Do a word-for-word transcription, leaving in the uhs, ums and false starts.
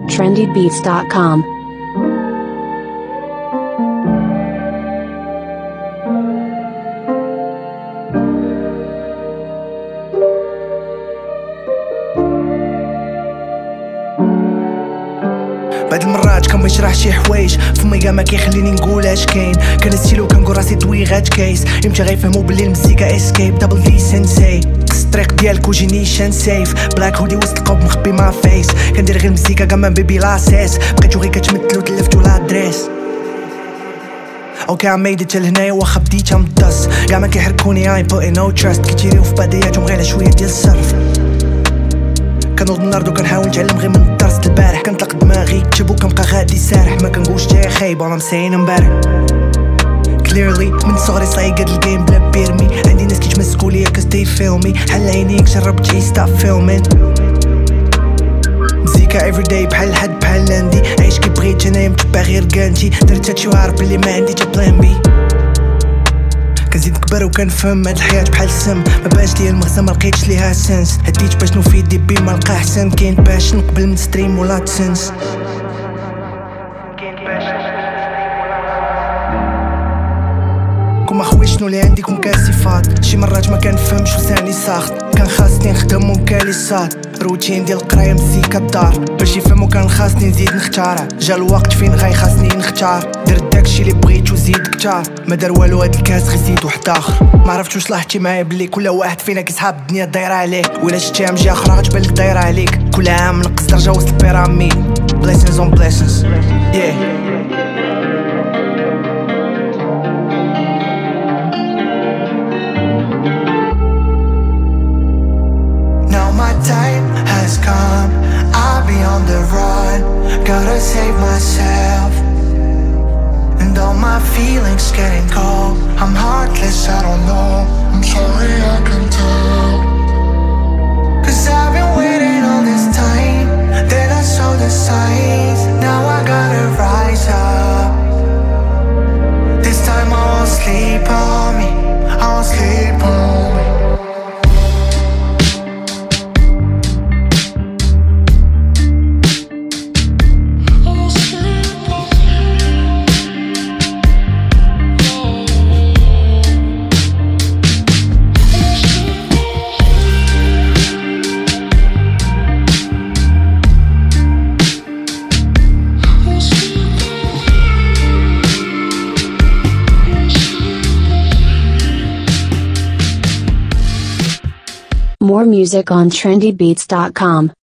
trendy beats dot com. بعد المرات كان بيشرح شي حوايج فمي ما كيخليني نقول اش كاين. كان ستيلو كنقول راسي دويغات كيس يمشي غيفهموا بلي المزيكا اسكيب دبل دي سensei. الطريق ديالك وجيني شان سيف بلاك هودي وسط القوب مخبي ما فيس. كندير غير المزيكا كمان بيبي لاساس بقيتو غير كتمثلو تلفتو لادريس. اوكي I made it لهنايا واخا بديتها مدس كاع ما كيحركوني I'm putting no trust. كيتيريو في بداياتهم غير شويه ديال الصرف. كنوض من الارض وكنحاول نتعلم غير من الدرس البارح. كنطلق دماغي كتب وكنبقى غادي سارح. ما كنقولش جاي خايب انا مساين امبارح. clearly من صغري صايق هاد الجيم بلا بيرمي. عندي ناس كيتمسكوا ليا cause they feel me. حل عينيك جرب تعيش stop filming. مزيكا everyday بحال الحد بحال لاندي. عايش كي بغيت انا متبع غير كانتي. درت هادشي وعارف بلي ما عندي تا بلان بي. كنزيد نكبر وكنفهم هاد الحياة بحال السم. ما باش ليا المغزى ما لقيتش ليها سنس. هديت باش نفيد دي بي ما لقى احسن. كاين باش نقبل من ستريم ولا تسنس. كون ما خويا شنو اللي عندي كون كاسفات. شي مرات ما كنفهمش وساني ساخط. كان خاصني نخدم وكاليسات. روتين ديال القرايه مزيكا الدار باش يفهمو. كان خاصني نزيد نختار. جا الوقت فين غاي خاصني نختار. درت داكشي اللي بغيت وزيد كتار. ما دار والو هاد الكاس غير زيد واحد اخر. ما عرفتش واش لاحظتي معايا بلي كل واحد فينا كيسحاب الدنيا دايره عليه. ولا شتي عام جا اخرى غتبان لك دايره عليك. كل عام نقص درجه وسط البيراميد. blessings on blessings yeah. Time has come, I'll be on the run. Gotta save myself. And all my feelings getting cold. I'm heartless, I don't know. I'm sorry, I can tell. Cause I've been waiting all this time. Then I saw the signs. Now I gotta rise up. This time I won't sleep on me. I won't sleep on me. More music on trendy beats dot com.